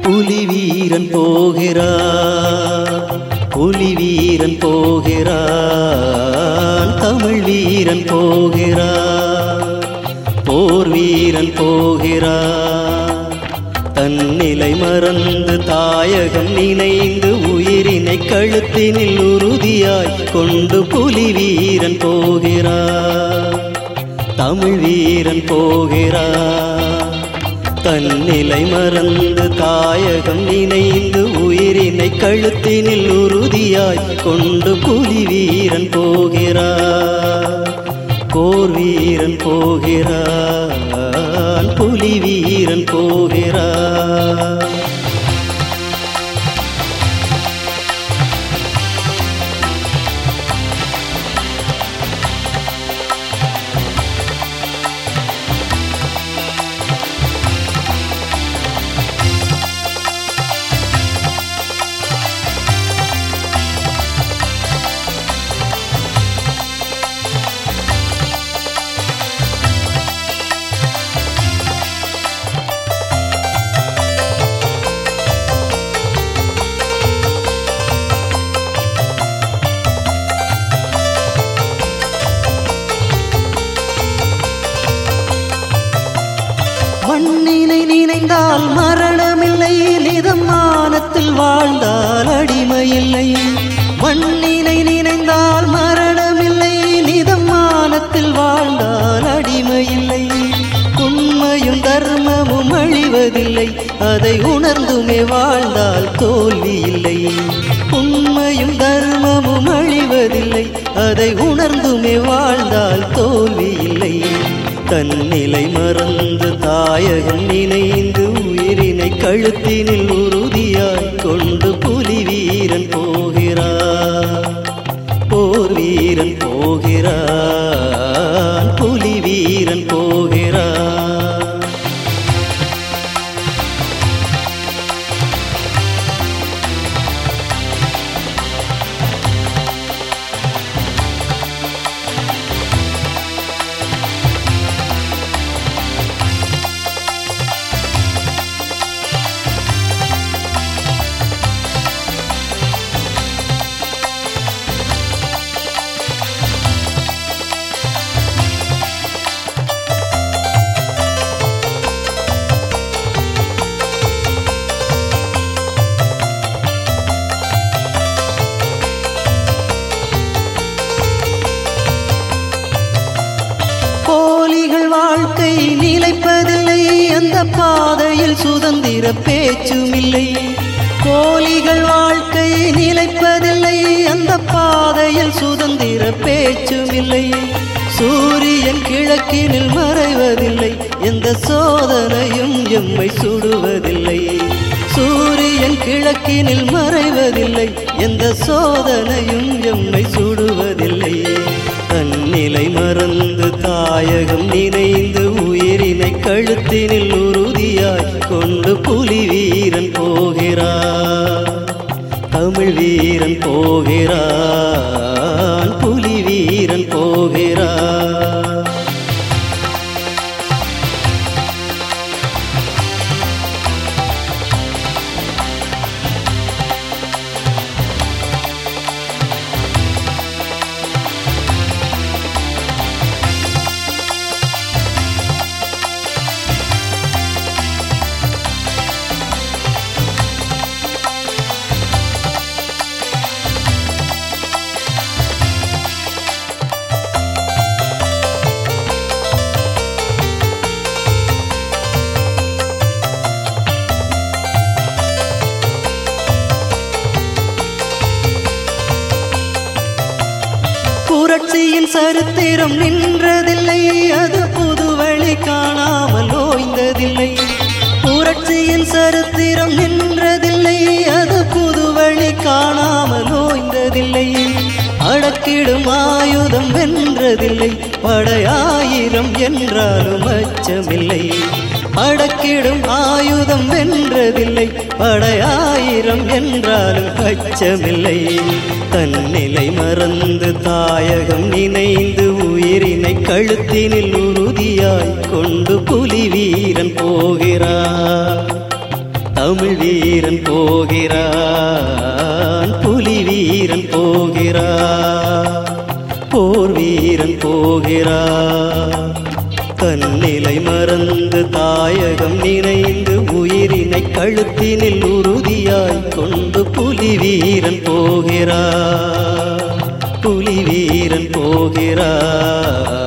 புலி வீரன் போகிறான், புலி வீரன் போகிறான், தமிழ் வீரன் போகிறான், போர் வீரன் போகிறான். தன்னிலை மறந்து தாயகம் நினைந்து உயிரினை கழுத்தினில் உறுதியாய் கொண்டு புலி வீரன் போகிறான், தமிழ் வீரன் போகிறான். தன்னிலை மறந்து தாயகம் நினைந்து உயிரினை கழுத்தினில் உறுதியாய் கொண்டு புலி வீரன் போகிறான், போர் வீரன் போகிறான், புலி வீரன் போகிறான். மண்ணினை நினைந்தால் மரணமில்லை, நிதமானத்தில் வாழ்ந்தால் அடிமையில்லை. மண்ணினை நினைந்தால் மரணமில்லை, நிதமானத்தில் வாழ்ந்தால் அடிமையில்லை. உண்மையும் தர்மமும் அழிவதில்லை, அதை உணர்ந்துமே வாழ்ந்தால் தோல்வி இல்லை. உண்மையும் தர்மமும் அழிவதில்லை, அதை உணர்ந்துமே வாழ்ந்தால் தோல்வி இல்லை. தன்னிலை மறந்து தாயகம் நினைந்து உயிரினை கழுத்தினில் உறுதியாய் கொண்டு புலி வீரன் போகிறான், போர் வீரன் போகிறான், புலி வீரன் போகிறான். போலிகள் வாழ்க்கை நிலைப்பதில்லை, அந்த பாதையில் சுதந்திர பேச்சுமில்லை. போலிகள் வாழ்க்கை நிலைப்பதில்லை, அந்த பாதையில் சுதந்திர பேச்சுமில்லை. சூரியன் கிழக்கினில் மறைவதில்லை, எந்த சோதனையும் எம்மை சுடுவதில்லை. சூரியன் கிழக்கினில் மறைவதில்லை, எந்த சோதனையும் எம்மை சுடுவதில்லை. தன்னிலை மறந்து தாயகம் நினைந்து உயிரினை கழுத்தினில் உறுதியாய் கொண்டு புலி வீரன் போகிறான், தமிழ் வீரன் போகிறான், புலி வீரன் போகிறான். புரட்சியின் சரித்திரம் நின்றதில்லை, அது புதுவழி காணாமல் ஓய்ந்ததில்லை. புரட்சியின் சரித்திரம் நின்றதில்லை, அது புதுவழி காணாமல் ஓய்ந்ததில்லை. அடக்கிடும் ஆயுதம் வென்றதில்லை, படையாயிரம் என்றாலும் அச்சமில்லை. அடக்கிடும் ஆயுதம் வென்றதில்லை, படையாயிரம் என்றாலும் அச்சமில்லை. தன்னிலை மறந்து தாயகம் நினைந்து உயிரினை கழுத்தினில் உறுதியாய் கொண்டு புலி வீரன் போகிறான், தமிழ் வீரன் போகிறான், புலி வீரன் போகிறான், போர் வீரன் போகிறான். தன்னிலை மறந்து தாயகம் நினைந்து உயிரினை கழுத்தினில் உறுதியாய் கொண்டு புலி வீரன் போகிறான், புலி வீரன் போகிறான்.